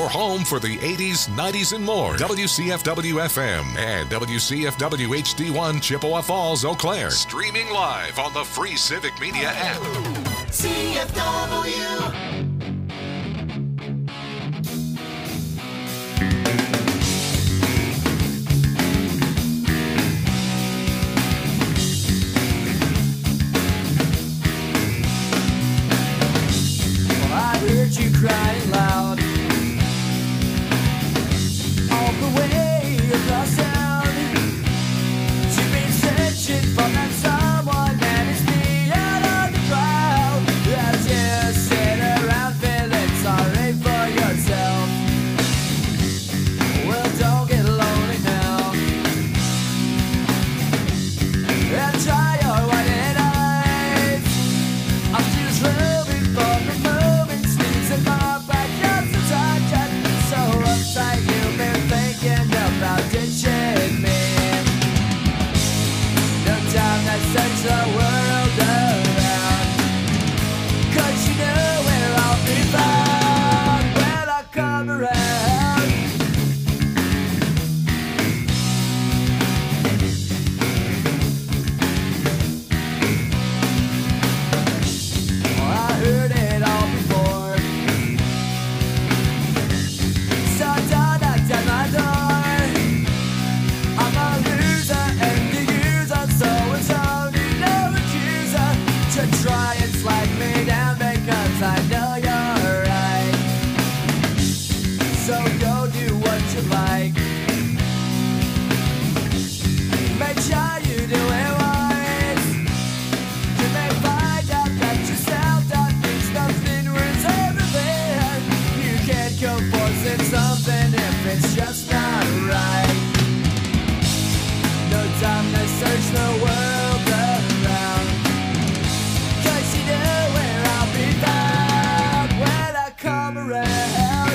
your home for the 80s, 90s, and more. WCFW-FM and WCFW-HD1 Chippewa Falls, Eau Claire. Streaming live on the free Civic Media app. CFW. You crying loud all the way across town. You've been searching for that someone that is me out of the crowd. As you sit around feeling sorry for yourself. Well, don't get lonely now and try your white eyes. I'm still struggling for the moments in my backyard since I got so uptight. You've been thinking about ditching me. No time to search the world around, 'cause you know where I'll be found when I come around. Well, I heard it all before. So don't knock at my door. I'm a loser and the user, so it's only no accuser to try and slag me down because I know you're right. So go do what you like. Make sure you do it wise. You may find out that yourself that means nothing worth everything. You can't go forcing something if it's just not right. No time to search the world around, 'cause you know where I'll be found when I come around.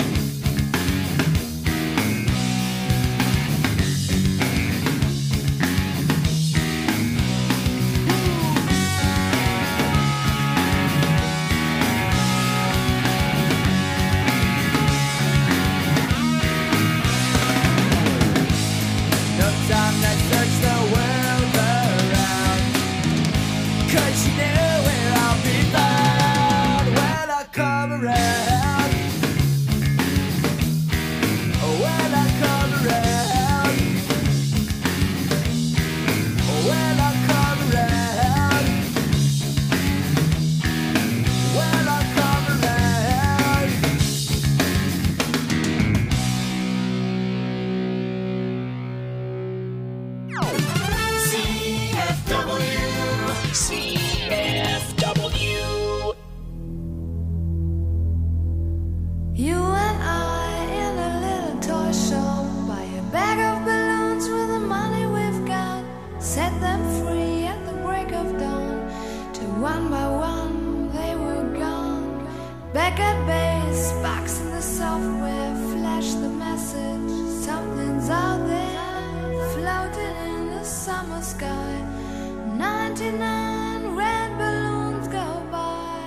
No time to search the world around, 'cause you know where I'll be found when I come around. When I come around. When I come around. When I come around. CFW. You and I in a little toy shop, buy a bag of balloons with the money we've got, set them free at the break of dawn, till one by one they were gone. Back at base, box in the software, flash the message, something's out there, floating in the summer sky. 99 red balloons go by.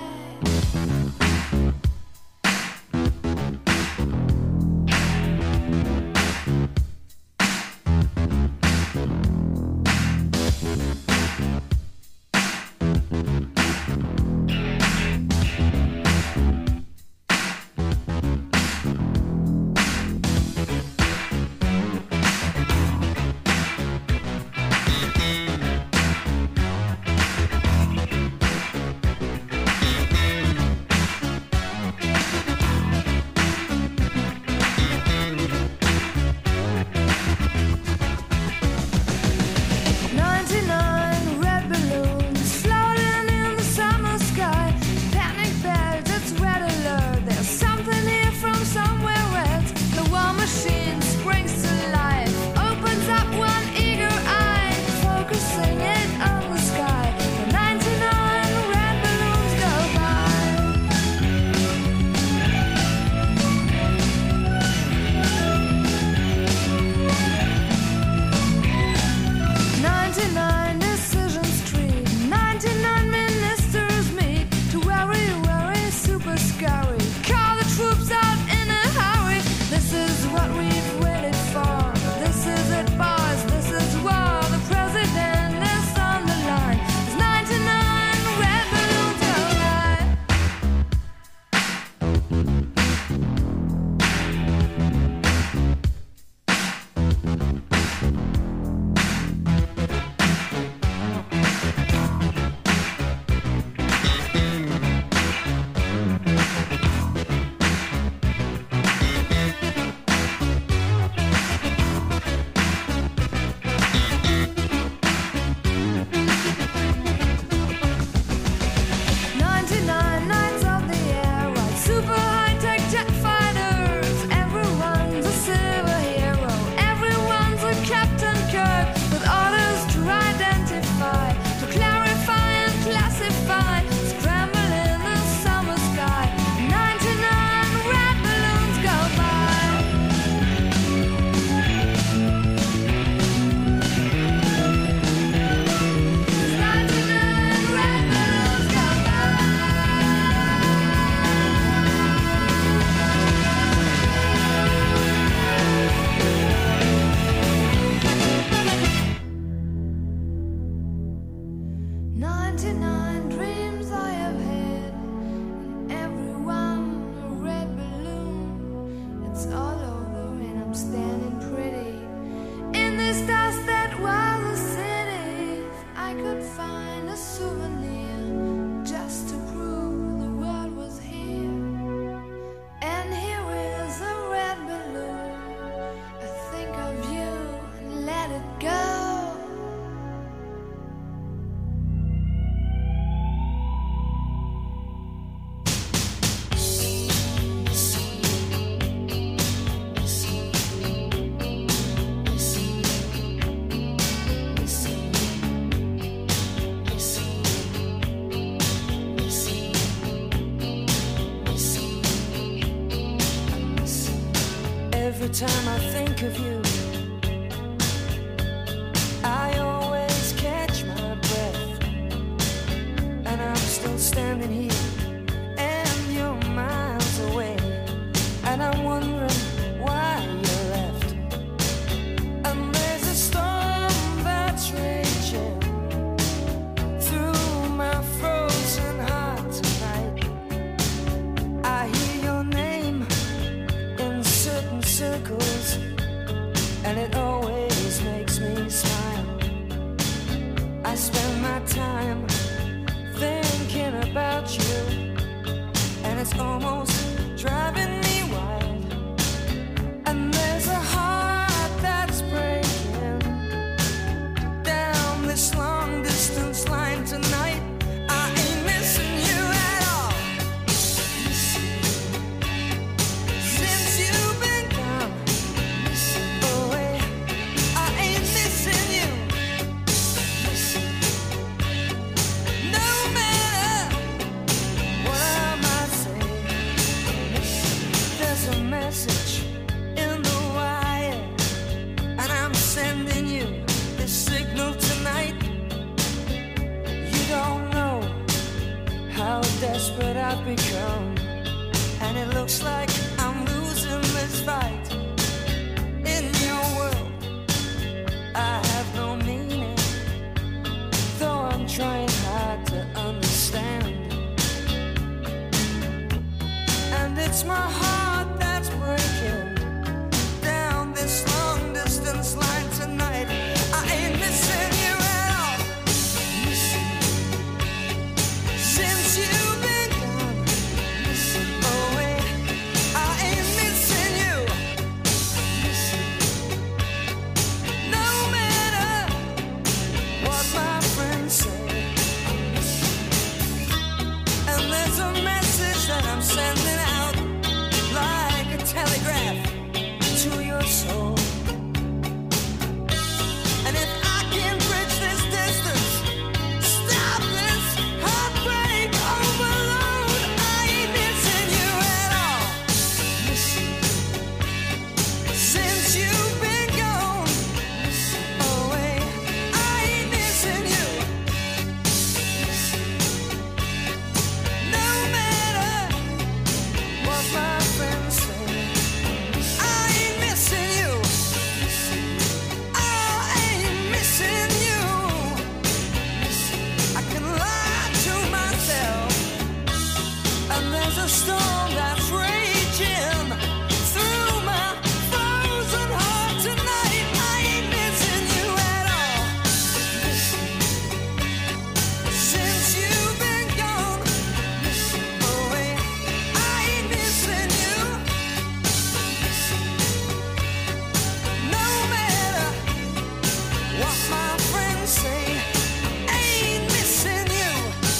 time I think of you, I always catch my breath, and I'm still standing here, and you're miles away, and I'm wondering why you left. And there's a storm that's raging through my frozen heart tonight. I hear your name in certain circles, and it always makes me smile. I spend my time thinking about you, and it's almost driving me wild. And there's a heart that's breaking down this long distance line tonight. I ain't missing you at all. Since you've been gone away, I ain't missing you. No matter what I might say, there's a message in the wire, and I'm sending you this signal tonight. You don't know how desperate I've become, and it looks like I'm losing this fight. In your world, I have no meaning, though I'm trying hard to understand. And it's my heart that's breaking down this long distance line tonight. I ain't missing you at all. Since you've been gone away, I ain't missing you. No matter what my friends say. And there's a message that I'm sending out like a telegraph to your soul. And if I can bridge this distance, stop this heartbreak overload, I ain't missing you at all. Since you've been gone away, I ain't missing you. No matter what my friends say, I ain't missing you. I ain't missing you. I can lie to myself, and there's a storm that's raging through my frozen heart tonight. I ain't missing you at all. Since you've been gone away, I ain't missing you. No matter what my friends say, ain't missing you.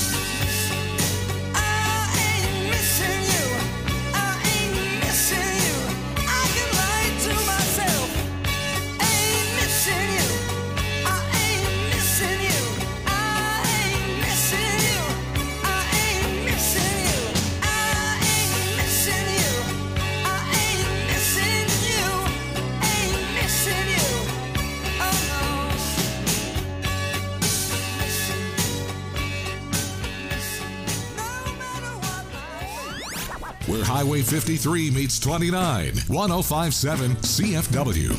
I ain't missing you. I ain't missing you. I can lie to myself. Ain't missing you. I ain't missing you. I ain't missing you. I ain't missing you. I ain't missing you. I ain't missing you. Ain't missing you. Oh no. No matter what Where Highway 53 meets 29, 1057 CFW.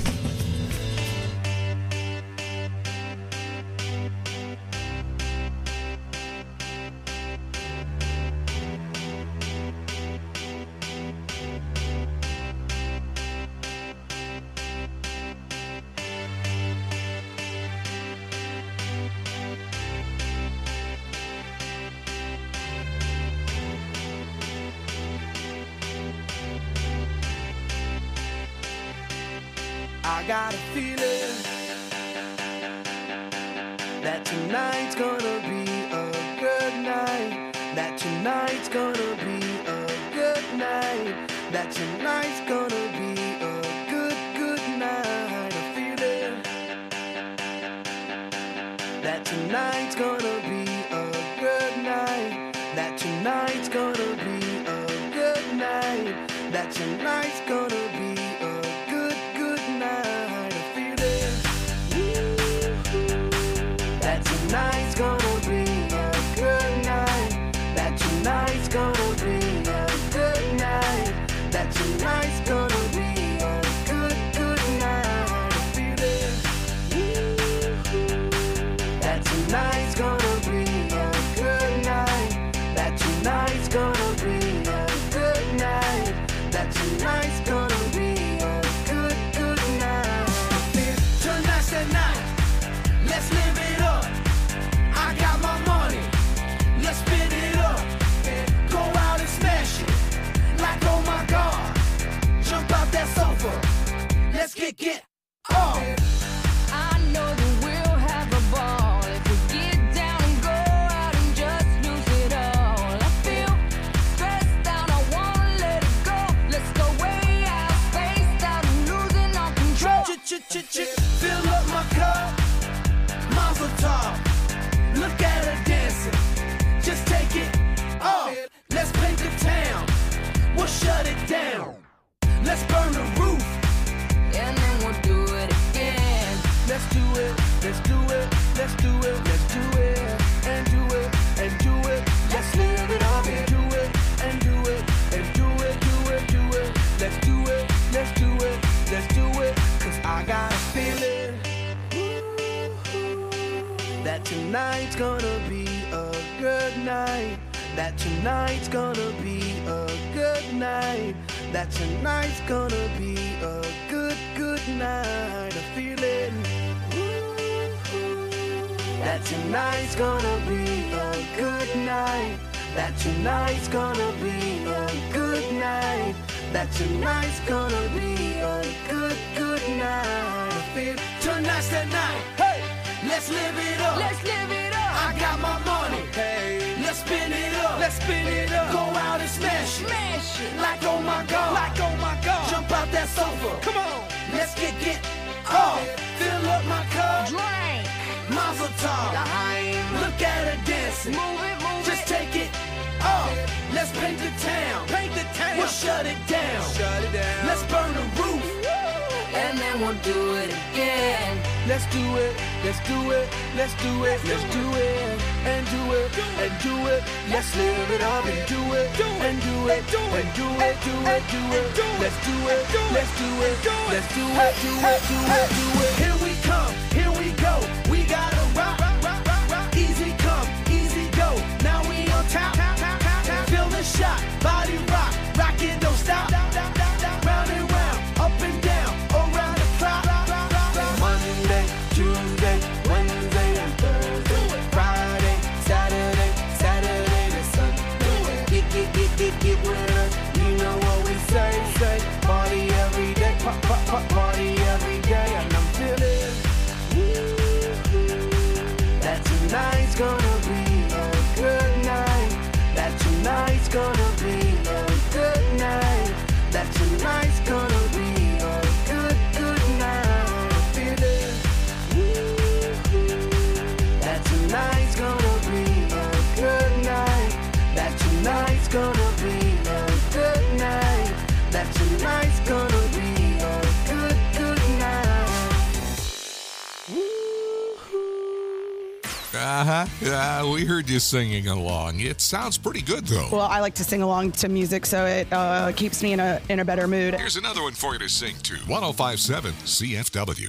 I got a feeling that tonight's gonna be a good night. That tonight's gonna be a good night. That tonight's gonna be a good night. A feeling that tonight's gonna be a good night. That tonight's gonna be a good night. That tonight's gonna be a good get off. I know that we'll have a ball if we get down and go out and just lose it all. I feel stressed out, I wanna let it go. Let's go way out, spaced out, and losing all control. Fill up my cup, Mazel tov. Look at her dancing, just take it off. Let's paint the town, we'll shut it down. Let's burn the roof, And then we'll do it again. let's do it, let's do it, let's do it, let's do it, and do it, and do it. Let's live it up and do it, and do it, and do it, do it, do it. Let's do it, let's do it, let's do it. Cause I got a feeling that tonight's gonna be a good night. That tonight's gonna be a good night. That tonight's gonna be a good, good night. A feeling that tonight's gonna be a good night. That tonight's gonna be a good night. That tonight's gonna be a good, good night. I feel tonight's the night. Hey, let's live it up. Let's live it up. I got my money. Hey, let's spin it up. Let's spin it up. Go out and smash it. Smash it. Like oh my god. Like oh my god. Jump out that sofa. Come on. Let's get off. Fill up my cup. Drink. Mazel tov. Look at her dancing. Move it, move Just it. take it off. Let's paint the town. Paint the town. We'll shut it down. Shut it down. Let's burn the roof. And then we'll do it again. Let's do it, let's do it, let's do it, let's do it, and do it, and do it. Let's live it up and do it, and do it, and do it, do it, do it. Let's do it, let's do it, let's do it, do it, do it, do it. Here we come, here we go. We gotta rock, rock, rock, rock. Easy come, easy go. Now we on top, feel the shot, body rock, rock it, don't stop. Round and round, up and down, around the clock. Monday, Tuesday, Wednesday, and Thursday. Friday, Saturday, Saturday to Sunday. Get with us. You know what we say. Party every day, party every day. And I'm feeling that tonight's gonna be a good night. That tonight's gonna be a good night. That tonight's gonna be a good, good night. I'm feeling that tonight's gonna be a good night. That tonight's gonna be a good night. That tonight's gonna be a good, good night. We heard you singing along. It sounds pretty good, though. Well, I like to sing along to music, so it keeps me in a better mood. Here's another one for you to sing to. 105.7 CFW.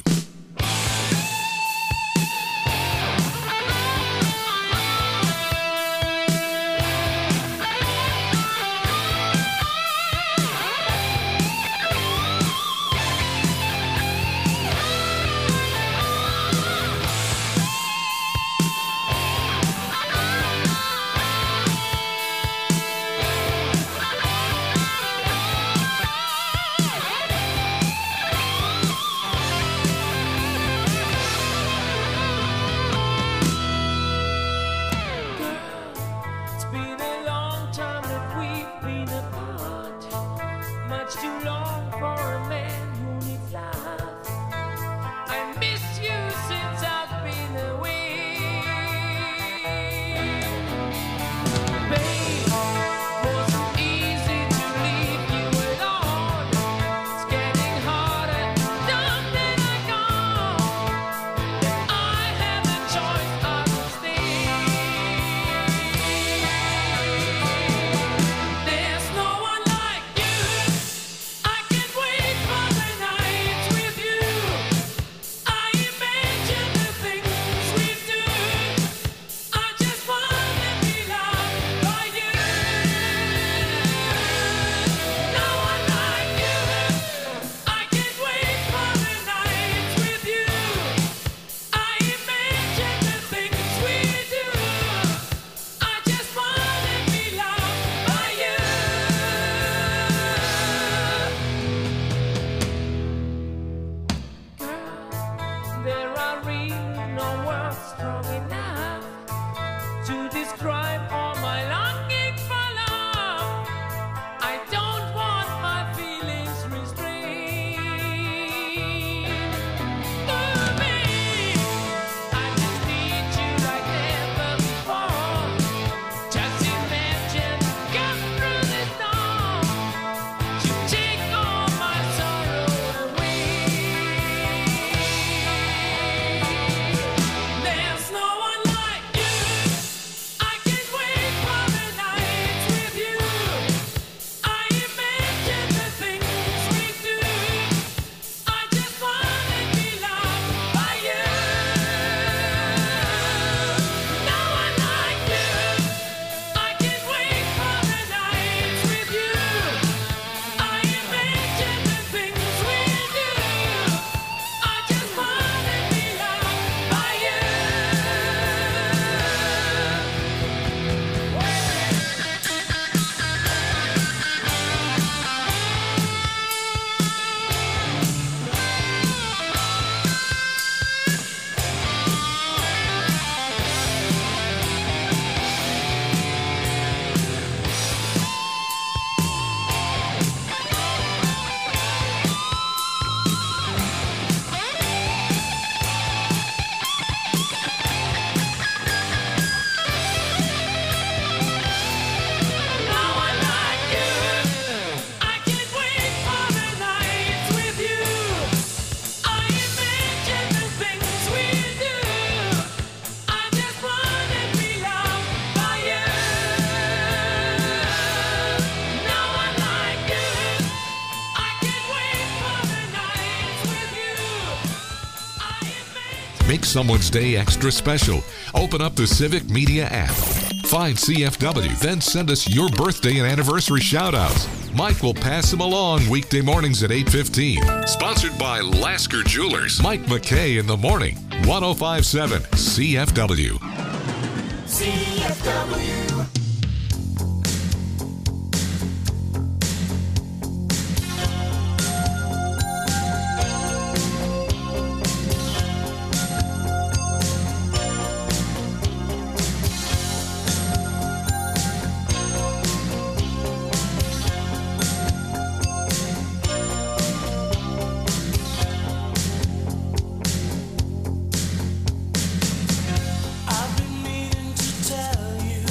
Make someone's day extra special. Open up the Civic Media app. Find CFW, then send us your birthday and anniversary shout-outs. Mike will pass them along weekday mornings at 8:15. Sponsored by Lasker Jewelers. Mike McKay in the morning. 105.7 CFW. CFW. I've been meaning to tell you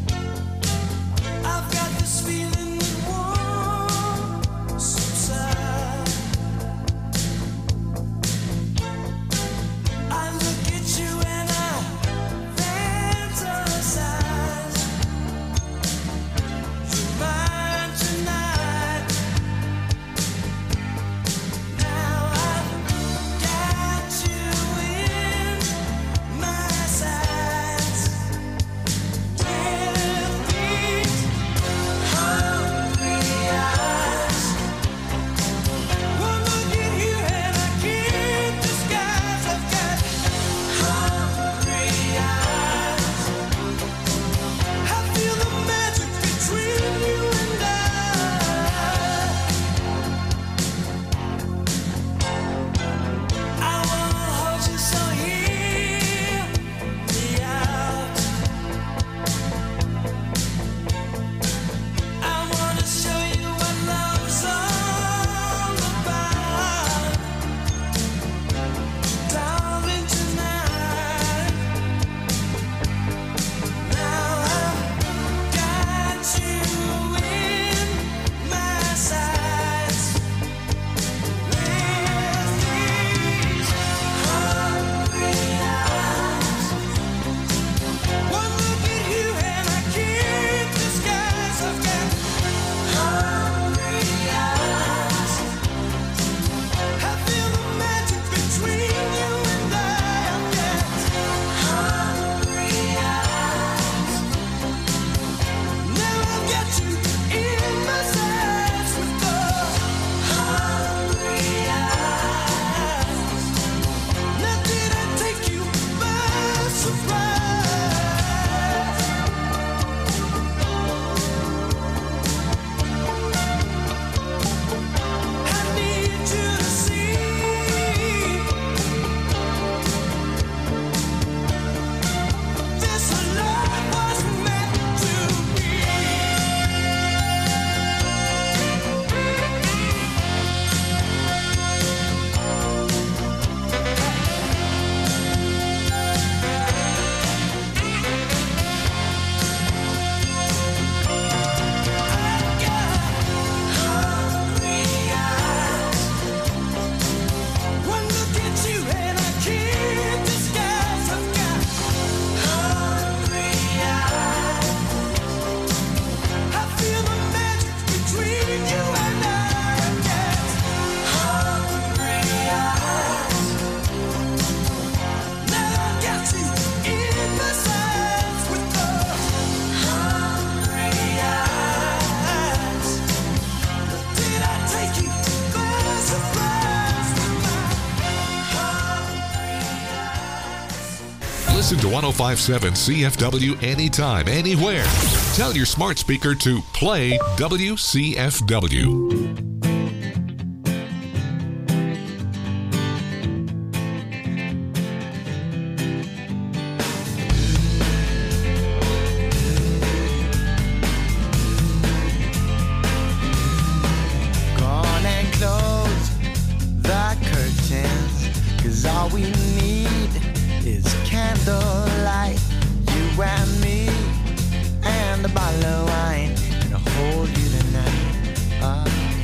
Listen to 105.7 CFW anytime, anywhere. Tell your smart speaker to play WCFW. All we need is candlelight, you and me, and a bottle of wine, and I'll hold you tonight.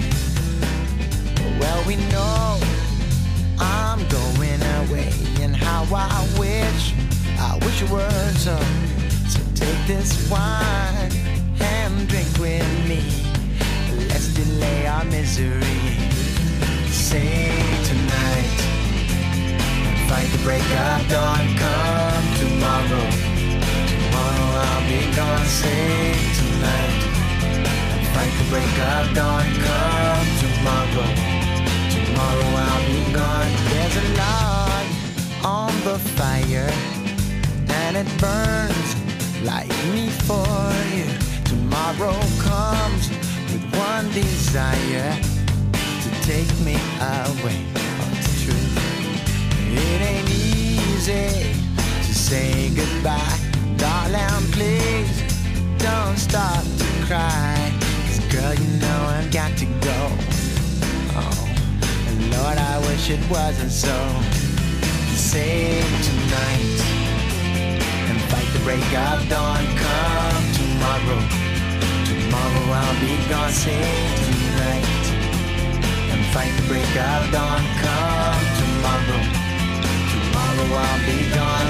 Well, we know I'm going away, and how I wish it were so. So take this wine and drink with me. Let's delay our misery. Say tonight, fight the break of dawn. Come tomorrow. Tomorrow I'll be gone. Sing tonight. Fight the break of dawn. Come tomorrow. Tomorrow I'll be gone. There's a log on the fire, and it burns like me for you. Tomorrow comes with one desire, to take me away. Oh, it's true. It ain't easy to say goodbye. Darling, please don't stop to cry. 'Cause girl, you know I've got to go. Oh, and Lord, I wish it wasn't so. Save tonight and fight the break of dawn. Come tomorrow. Tomorrow I'll be gone. Save tonight and fight the break of dawn. Come tomorrow. Tomorrow I'll be gone.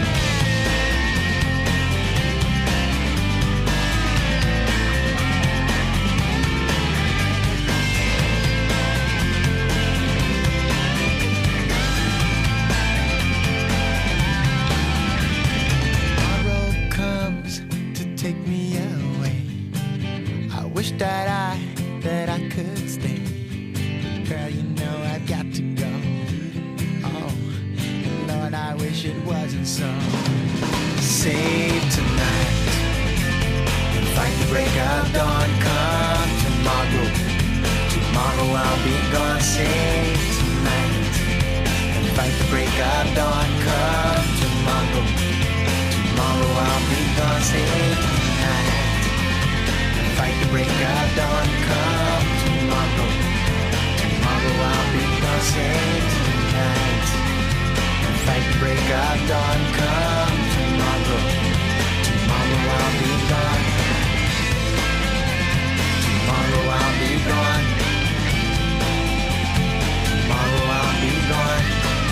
Take me away. I wish that I could stay. Girl, you know I've got to go. Oh, Lord, I wish it wasn't so. Save tonight and fight the break of dawn. Come tomorrow. Tomorrow I'll be gone. Save tonight and fight the break of dawn. Come tomorrow. Tomorrow I'll be gone. Save tonight and fight the break of dawn. Come tomorrow. Tomorrow I'll be gone. Save tonight and fight the break of dawn. Come tomorrow. Tomorrow I'll be gone. Tomorrow I'll be gone. Tomorrow I'll be gone.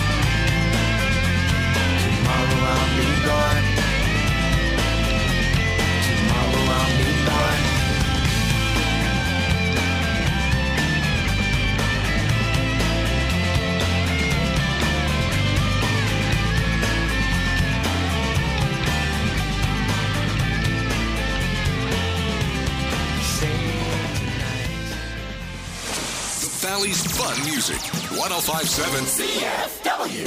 Tomorrow I'll be gone. Tomorrow I'll be gone. The Valley's fun music. 1057 CFW.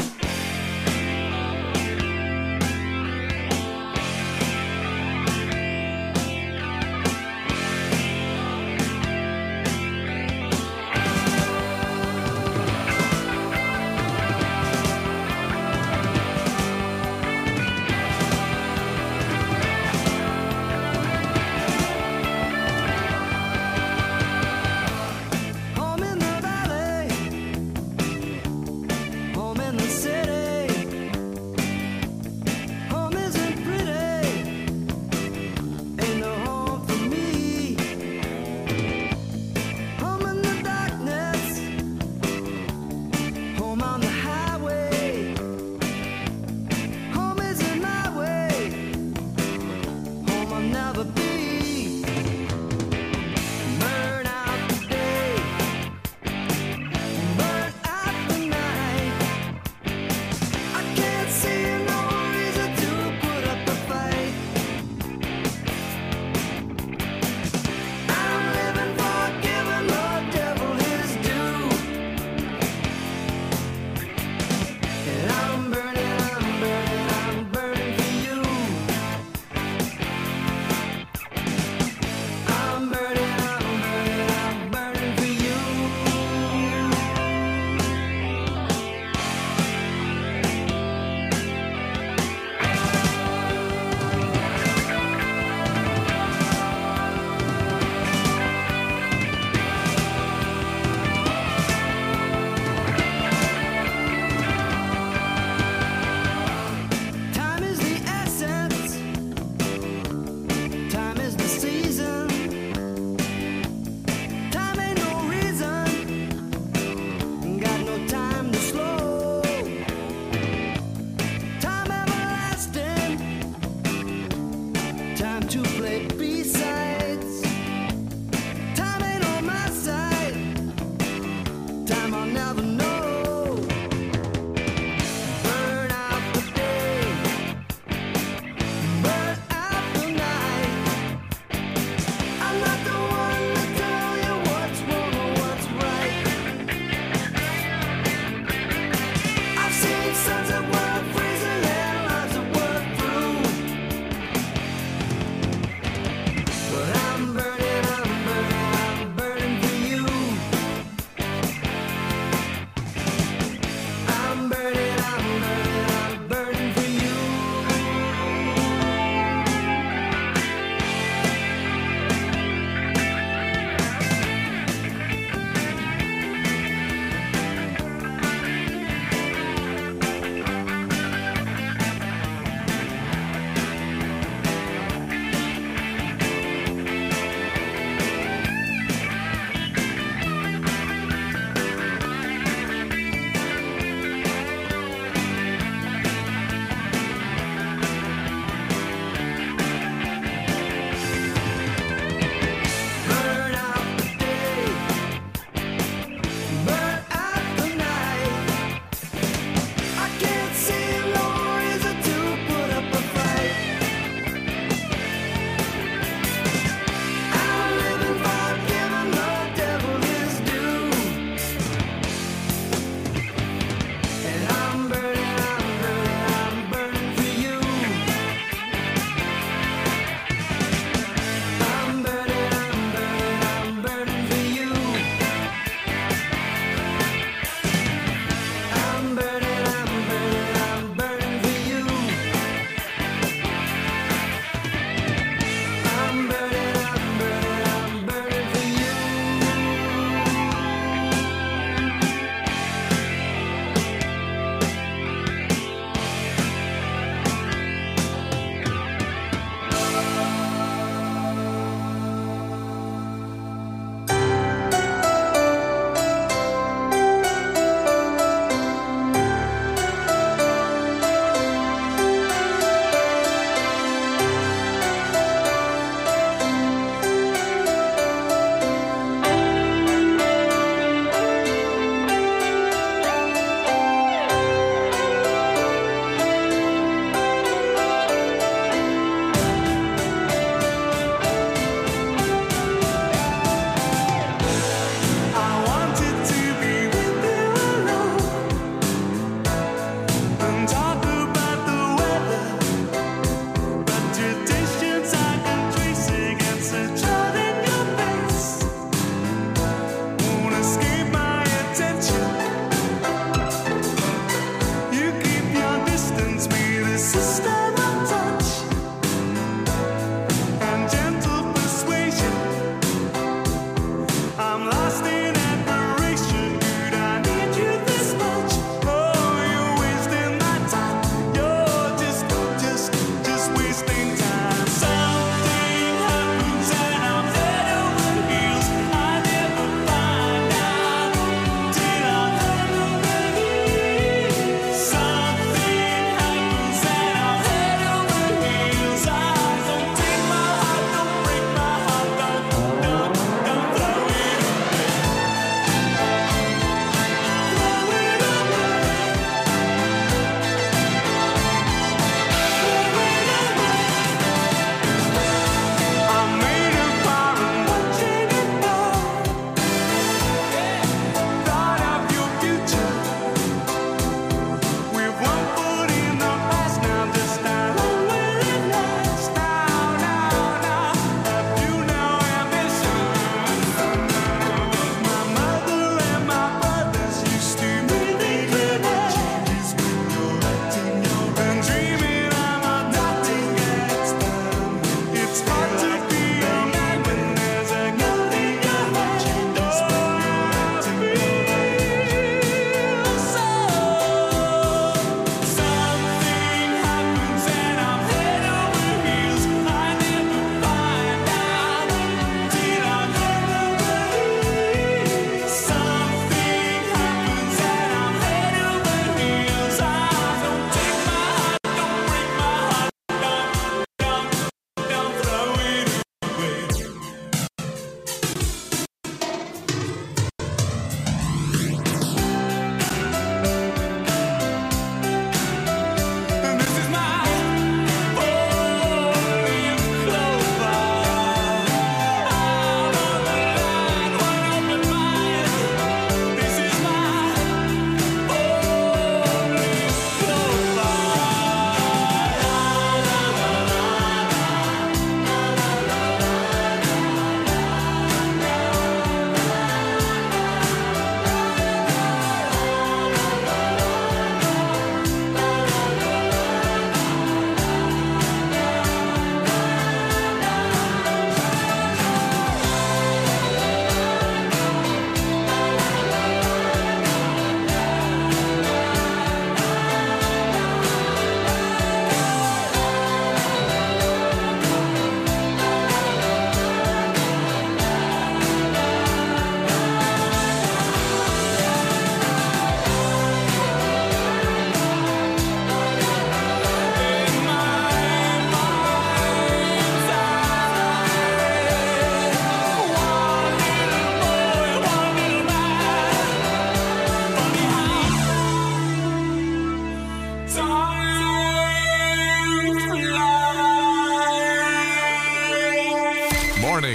Home in the valley, home in the city.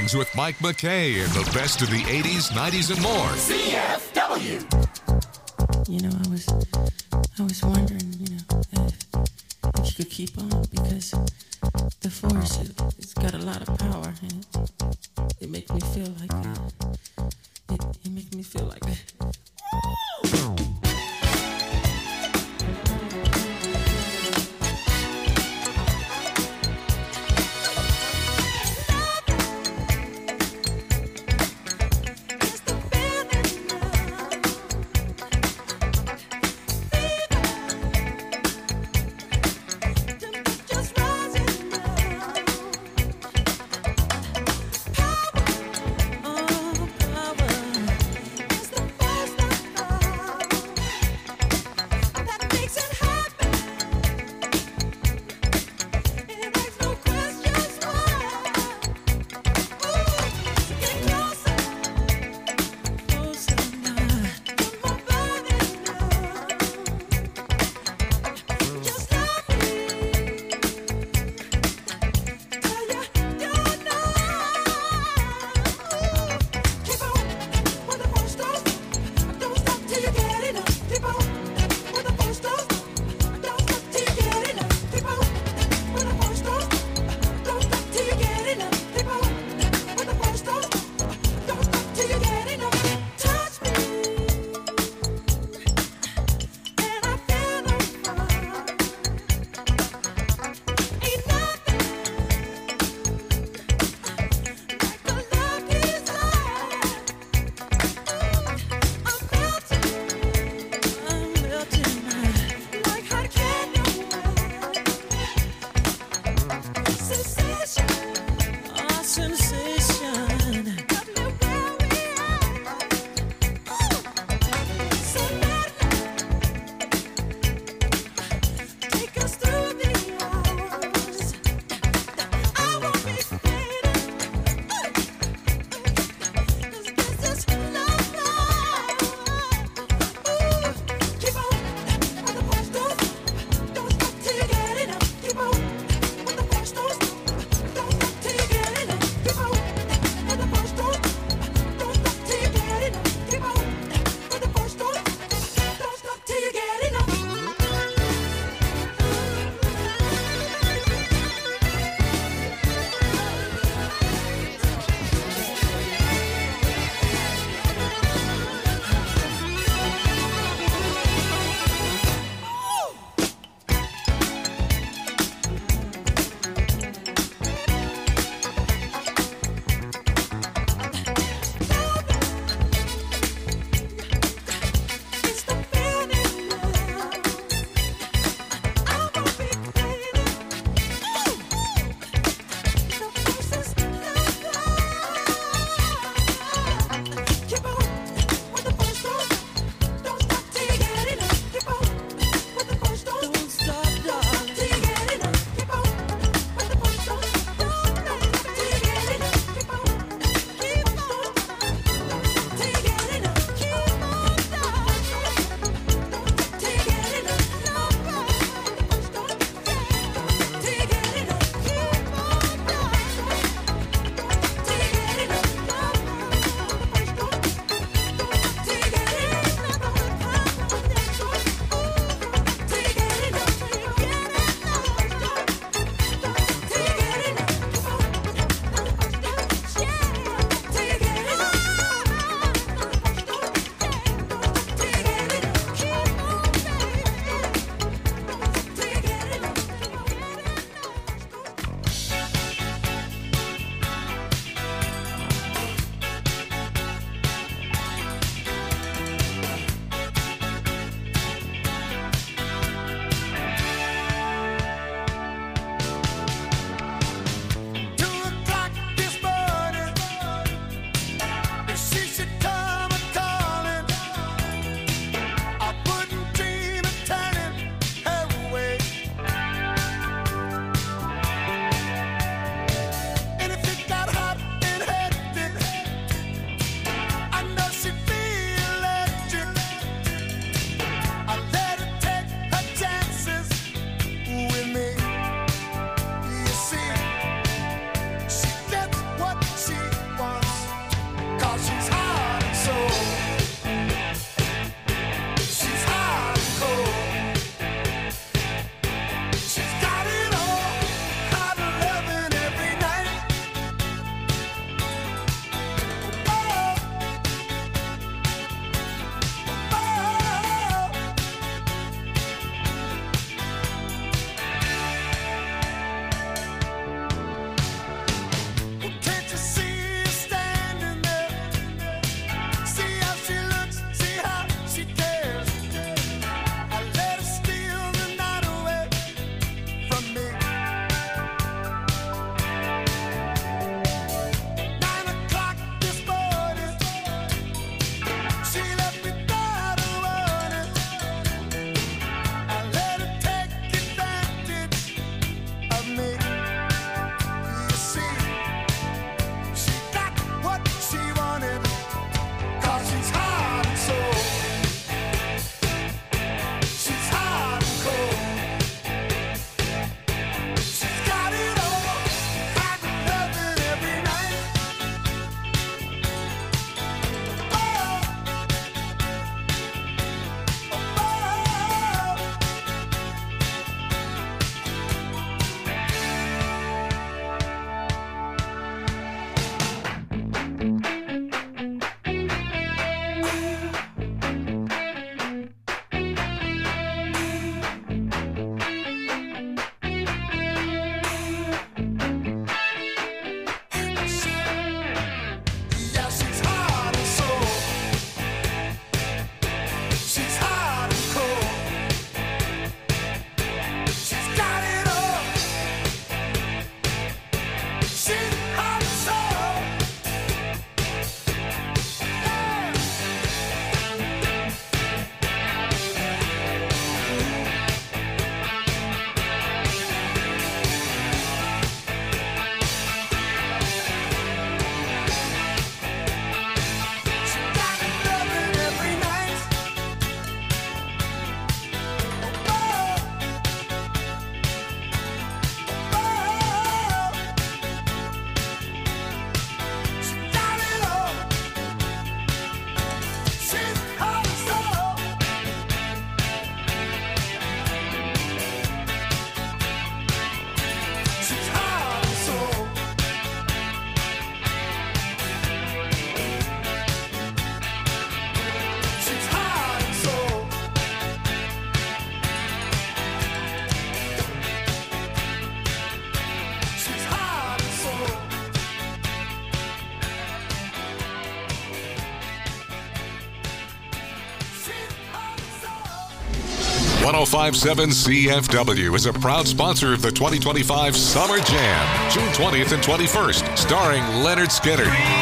Mornings with Mike McKay and the best of the 80s, 90s, and more. CFW. You know, I was wondering, you know, if you could keep on, because the force, it's got a lot of power, and it makes me feel like it makes me feel like power. 1057 CFW is a proud sponsor of the 2025 Summer Jam, June 20th and 21st, starring Leonard Skinner,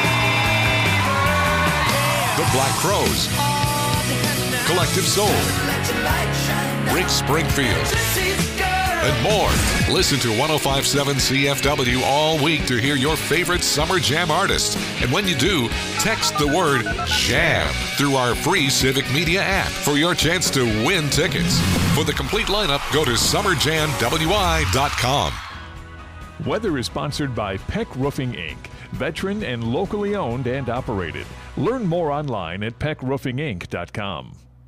The Black Crowes, Collective Soul, Rick Springfield, and more. Listen to 1057 CFW all week to hear your favorite Summer Jam artists. And when you do, text the word JAM through our free Civic Media app for your chance to win tickets. For the complete lineup, go to summerjamwi.com. Weather is sponsored by Peck Roofing, Inc., veteran and locally owned and operated. Learn more online at peckroofinginc.com.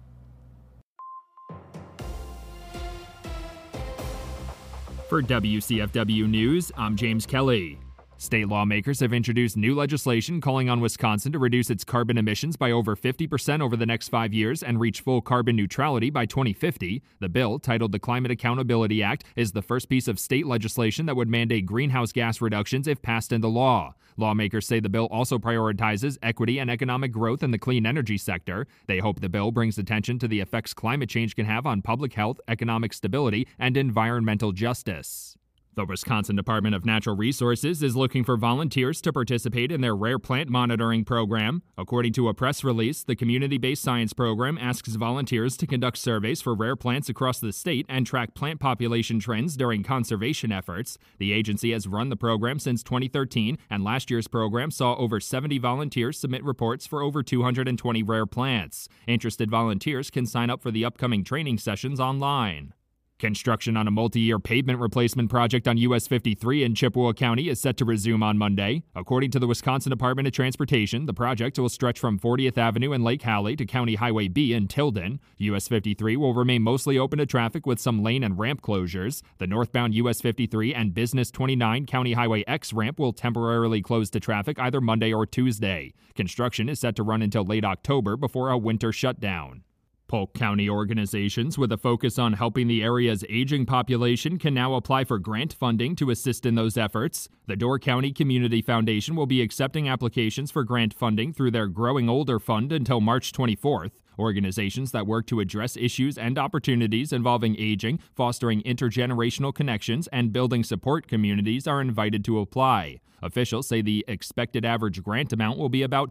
For WCFW News, I'm James Kelly. State lawmakers have introduced new legislation calling on Wisconsin to reduce its carbon emissions by over 50% over the next 5 years and reach full carbon neutrality by 2050. The bill, titled the Climate Accountability Act, is the first piece of state legislation that would mandate greenhouse gas reductions if passed into law. Lawmakers say the bill also prioritizes equity and economic growth in the clean energy sector. They hope the bill brings attention to the effects climate change can have on public health, economic stability, and environmental justice. The Wisconsin Department of Natural Resources is looking for volunteers to participate in their rare plant monitoring program. According to a press release, the community-based science program asks volunteers to conduct surveys for rare plants across the state and track plant population trends during conservation efforts. The agency has run the program since 2013, and last year's program saw over 70 volunteers submit reports for over 220 rare plants. Interested volunteers can sign up for the upcoming training sessions online. Construction on a multi-year pavement replacement project on US 53 in Chippewa County is set to resume on Monday. According to the Wisconsin Department of Transportation, the project will stretch from 40th Avenue in Lake Hallie to County Highway B in Tilden. US 53 will remain mostly open to traffic with some lane and ramp closures. The northbound US 53 and Business 29 County Highway X ramp will temporarily close to traffic either Monday or Tuesday. Construction is set to run until late October before a winter shutdown. Polk County organizations with a focus on helping the area's aging population can now apply for grant funding to assist in those efforts. The Door County Community Foundation will be accepting applications for grant funding through their Growing Older Fund until March 24th. Organizations that work to address issues and opportunities involving aging, fostering intergenerational connections, and building support communities are invited to apply. Officials say the expected average grant amount will be about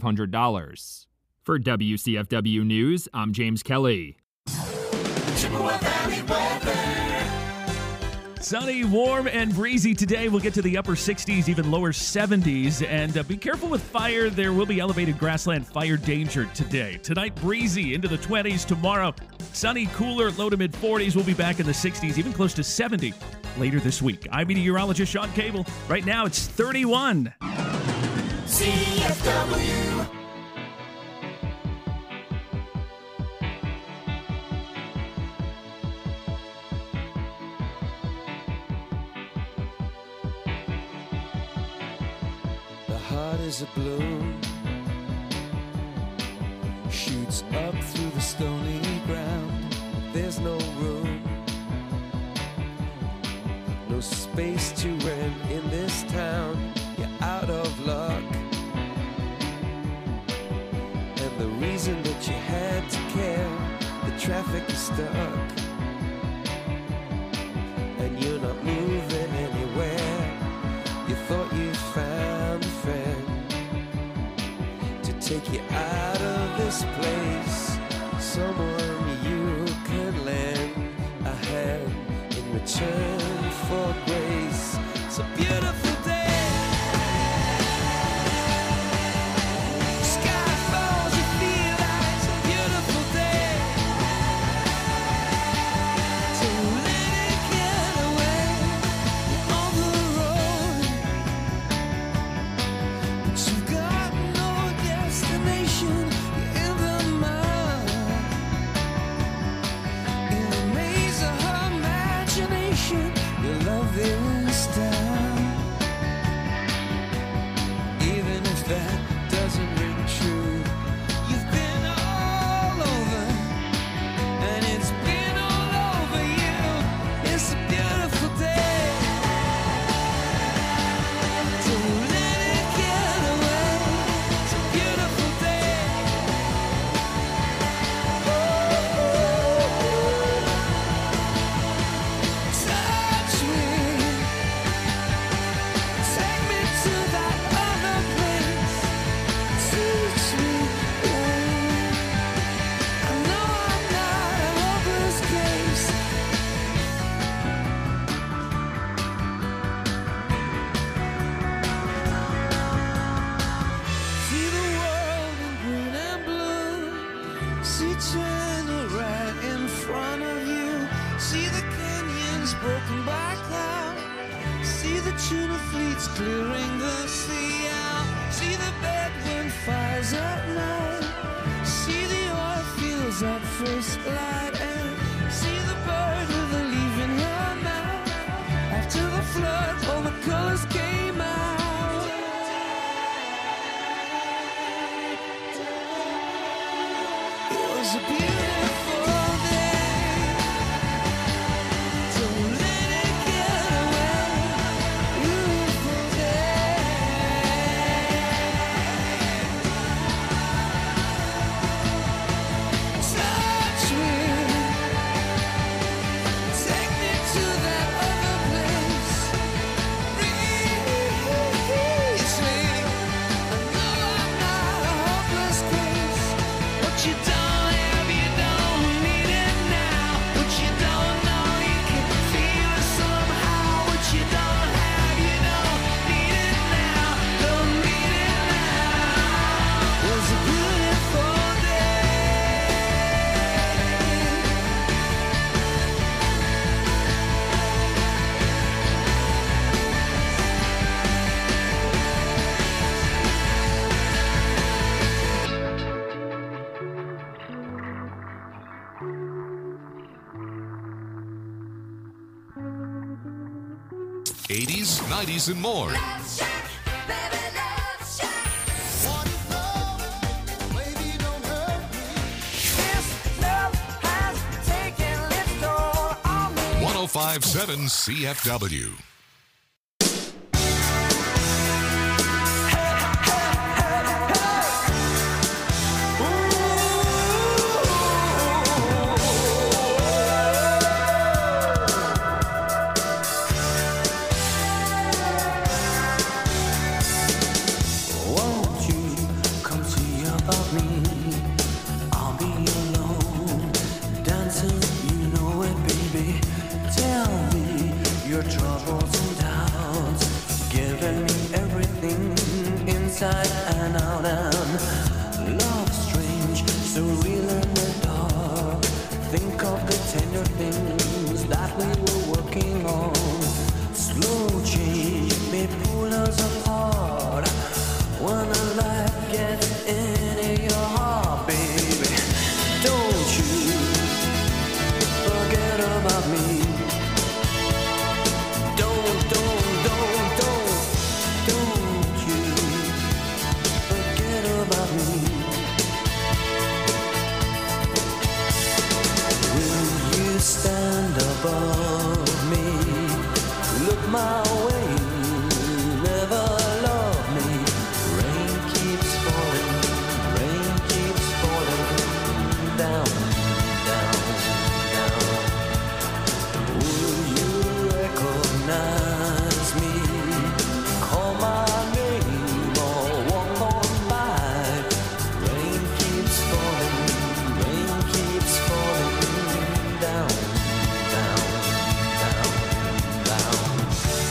$2,500. For WCFW News, I'm James Kelly. Chippewa Valley weather. Sunny, warm, and breezy today. We'll get to the upper 60s, even lower 70s. And be careful with fire. There will be elevated grassland fire danger today. Tonight, breezy into the 20s. Tomorrow, sunny, cooler, low to mid 40s. We'll be back in the 60s, even close to 70 later this week. I'm meteorologist Sean Cable. Right now, it's 31. CFW. Heart is a bloom, shoots up through the stony ground. There's no room, no space to rent in this town. You're out of luck, and the reason that you had to care, the traffic is stuck, and you're not moving anywhere. You thought you found a friend to take you out of this place, someone you can lend a hand in return for grace. It's a beautiful day. Sky falls, you feel like it's a beautiful day. So let it get away on the road. But you've got no destination. You're in the mud, in the maze of her imagination. Your love is down. See the canyons broken by cloud. See the tuna fleets clearing the sea out. See the bedroom fires at night. See the oil fields at first light. And see the bird with a leaf in her mouth. After the flood, all the colors came out. It was a beautiful day. Don't let it get away. Beautiful day. Touch me. Take me to that other place. Release me. I know I'm not a hopeless case. What you don't have, you don't need it now. What you don't know, you can feel it somehow. What you don't have, you don't need it now. Don't need it now. Was a beautiful day. '80s, '90s, and more. This love has taken its toll on me. 1057 CFW. Won't you come see about me? I'll be alone, dancing, you know it, baby. Tell me your troubles and doubts, giving me everything inside and out. And love strange, so real in the dark. Think of the tender things that we were working on. Slow change may pull us apart. When a life gets into your heart, baby, don't you forget about me. Don't you forget about me. Will you stand above me? Look my way, never love me. Rain keeps falling down, down, down. Will you recognize me? Call my name or walk on by. Rain keeps falling down, down, down, down.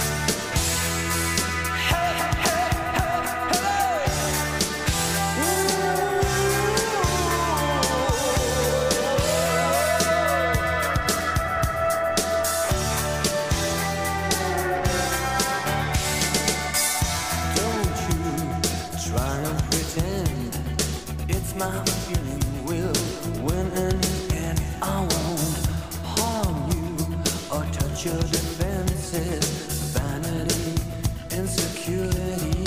Don't you try and pretend it's my feeling. Will win in the end. I won't harm you or touch your defenses. Vanity, insecurity.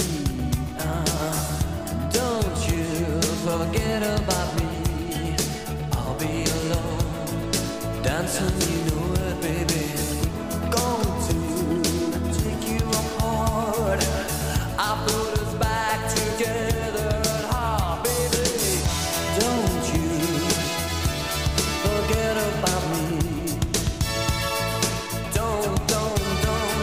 Don't you forget about me. I'll be alone, dancing, you know it, baby. Going to take you apart. I put us back together at heart, baby. Don't you forget about me. Don't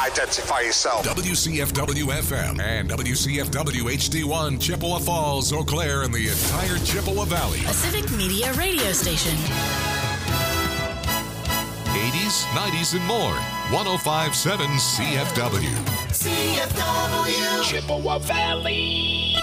identify yourself. WCFW FM and WCFW HD1 Chippewa Falls, Eau Claire, and the entire Chippewa Valley. A Civic Media radio station. 80s, 90s, and more. 105.7 CFW. CFW Chippewa Valley.